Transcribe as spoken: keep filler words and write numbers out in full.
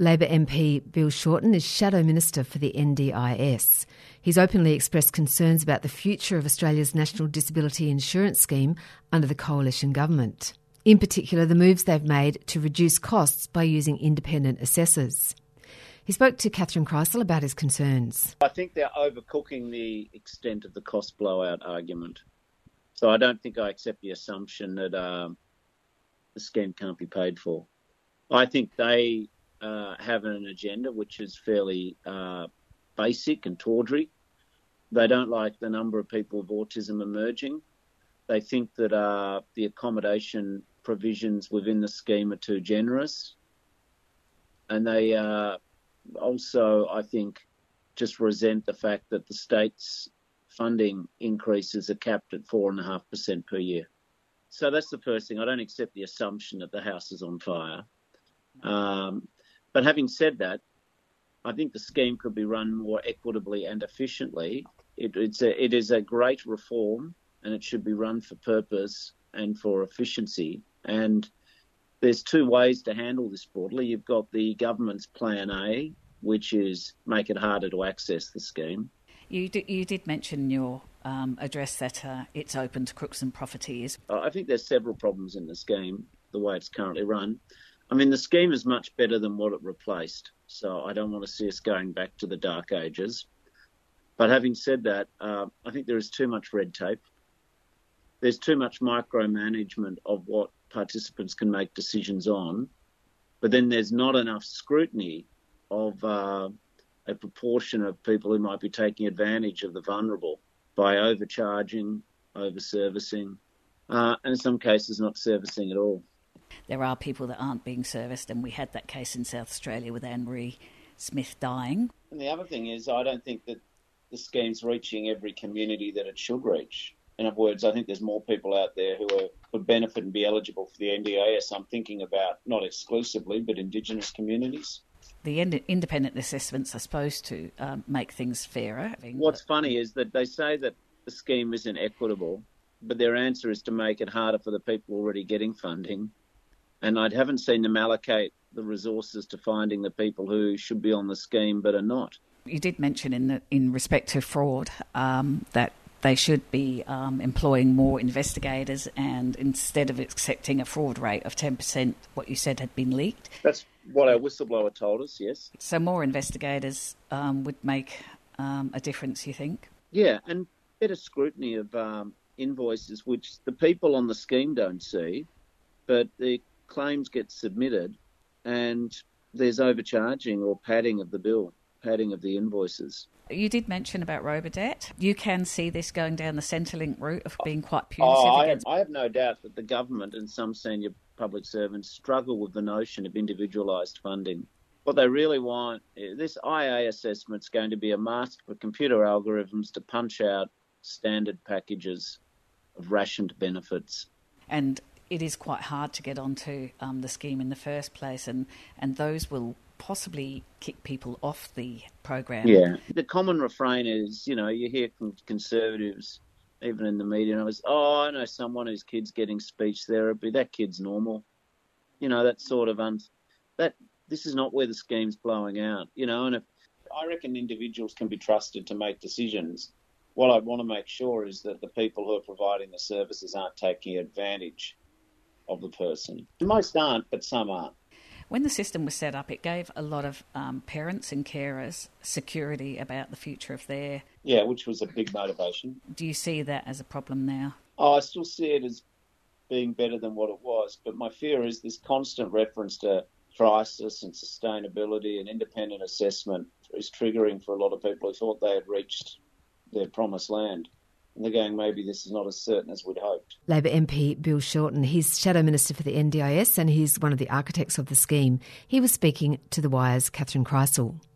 Labor M P Bill Shorten is Shadow Minister for the N D I S. He's openly expressed concerns about the future of Australia's National Disability Insurance Scheme under the Coalition Government. In particular, the moves they've made to reduce costs by using independent assessors. He spoke to Catherine Kreisel about his concerns. I think they're overcooking the extent of the cost blowout argument. So I don't think I accept the assumption that um, the scheme can't be paid for. I think they uh, have an agenda which is fairly uh, basic and tawdry. They don't like the number of people with autism emerging. They think that uh, the accommodation provisions within the scheme are too generous. And they uh, also, I think, just resent the fact that the state's funding increases are capped at four point five percent per year. So that's the first thing. I don't accept the assumption that the house is on fire. Um, but having said that, I think the scheme could be run more equitably and efficiently. It, it's a, it is a great reform, and it should be run for purpose and for efficiency. And there's two ways to handle this broadly. You've got the government's plan A, which is make it harder to access the scheme. You did, you did mention in your um, address that uh, it's open to crooks and profiteers. I think there's several problems in the scheme, the way it's currently run. I mean, the scheme is much better than what it replaced, so I don't want to see us going back to the dark ages. But having said that, uh, I think there is too much red tape. There's too much micromanagement of what participants can make decisions on, but then there's not enough scrutiny of uh, a proportion of people who might be taking advantage of the vulnerable by overcharging, over-servicing, uh, and in some cases not servicing at all. There are people that aren't being serviced, and we had that case in South Australia with Anne-Marie Smith dying. And the other thing is, I don't think that the scheme's reaching every community that it should reach. In other words, I think there's more people out there who are, would benefit and be eligible for the N D I S. I'm thinking about not exclusively, but Indigenous communities. The ind- independent assessments are supposed to um, make things fairer. What's funny is that they say that the scheme isn't equitable, but their answer is to make it harder for the people already getting funding. And I haven't seen them allocate the resources to finding the people who should be on the scheme but are not. You did mention in the, in respect to fraud um, that they should be um, employing more investigators, and instead of accepting a fraud rate of ten percent, what you said had been leaked. That's what our whistleblower told us, yes. So more investigators um, would make um, a difference, you think? Yeah, and better scrutiny of um, invoices, which the people on the scheme don't see, but the claims get submitted and there's overcharging or padding of the bill, padding of the invoices. You did mention about Robodebt. You can see this going down the Centrelink route of being quite punitive. Oh, I, against... have, I have no doubt that the government and some senior public servants struggle with the notion of individualised funding. What they really want, this I A assessment's going to be a mask for computer algorithms to punch out standard packages of rationed benefits. And it is quite hard to get onto um, the scheme in the first place, and, and those will possibly kick people off the program. Yeah. The common refrain is, you know, you hear from Conservatives, even in the media, and I was, oh, I know someone whose kid's getting speech therapy. That kid's normal. You know, that sort of, un- that this is not where the scheme's blowing out, you know, and if I reckon individuals can be trusted to make decisions. What I want to make sure is that the people who are providing the services aren't taking advantage of the person. Most aren't, but some aren't. When the system was set up, it gave a lot of um, parents and carers security about the future of their... Yeah, which was a big motivation. Do you see that as a problem now? Oh, I still see it as being better than what it was, but my fear is this constant reference to crisis and sustainability and independent assessment is triggering for a lot of people who thought they had reached their promised land. And they're going, maybe this is not as certain as we'd hoped. Labor M P Bill Shorten, he's Shadow Minister for the N D I S and he's one of the architects of the scheme. He was speaking to The Wire's Catherine Kreisel.